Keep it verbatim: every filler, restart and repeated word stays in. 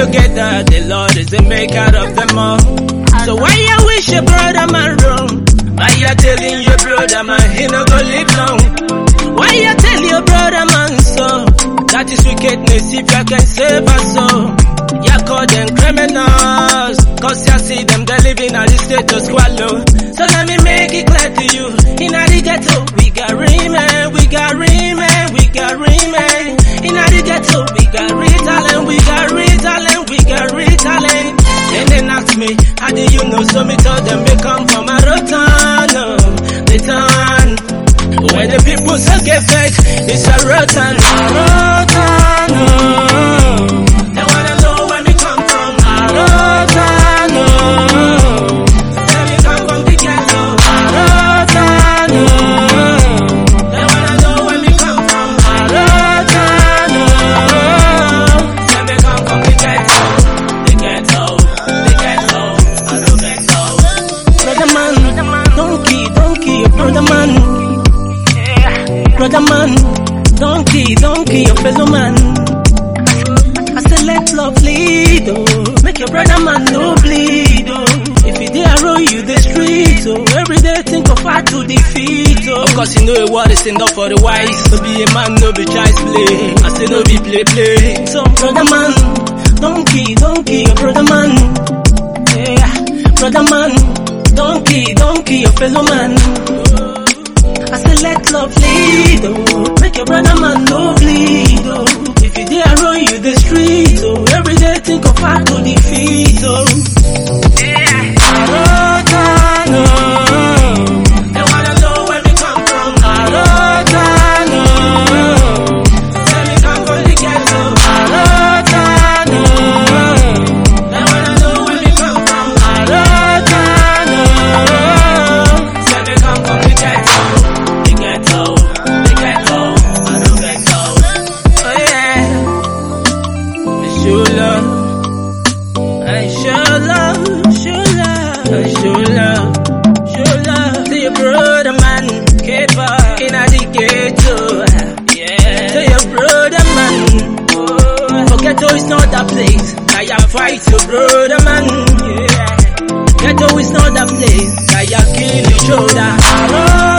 together, the Lord is the maker of them all. So why you wish your brother man wrong? Why you telling your brother man he no go live long? Why you tell your brother man so? That is wickedness if you can save us so. You call them criminals, cause you see them they living at the status quo. So let me make it clear to you, in the ghetto we got remain, we got remain, we got remain. In the ghetto we got retalent, we got retalent, we got retalent. Then they ask me, how do you know? So me tell them they come from a rotan, oh, they turn. When the people say get fed, it's a rotan, rotan, oh. They wanna know where me come from, a rotan, oh. Let me come from the ghetto, a rotan, oh. They wanna know where me come from, a rotan, oh. Let me come from the ghetto, the ghetto, the ghetto, I know ghetto. Brother man, donkey, donkey, brother man. Brother man, don't kill, don't kill your fellow man. I said let love lead, oh. Make your brother man no bleed, oh. If he dare roll you the street, oh. Every day think of how to defeat, oh. Of course you know what is enough for the wise. To be a man, no be child's play. I say no be play, play. So brother man, don't kill, don't kill your brother man. Yeah, brother man, don't kill, don't kill your fellow man. I said let love lead, oh. Make your brother man no bleed, oh. If you dare roll you the street, oh. Every day think of how to defeat, oh. Yeah. Rotan, oh. They wanna know where we come from, Rotan, oh. Let me come from the ghetto, Rotan, oh. They wanna know where we come from, Rotan, oh. Let me come from the ghetto. Show love, I show love, show love, I show love, show love to your brother man, keeper in the ghetto, yeah. To your brother man, oh, for ghetto is not that place, I fight your brother man, yeah. Ghetto is not that place, I kill each other.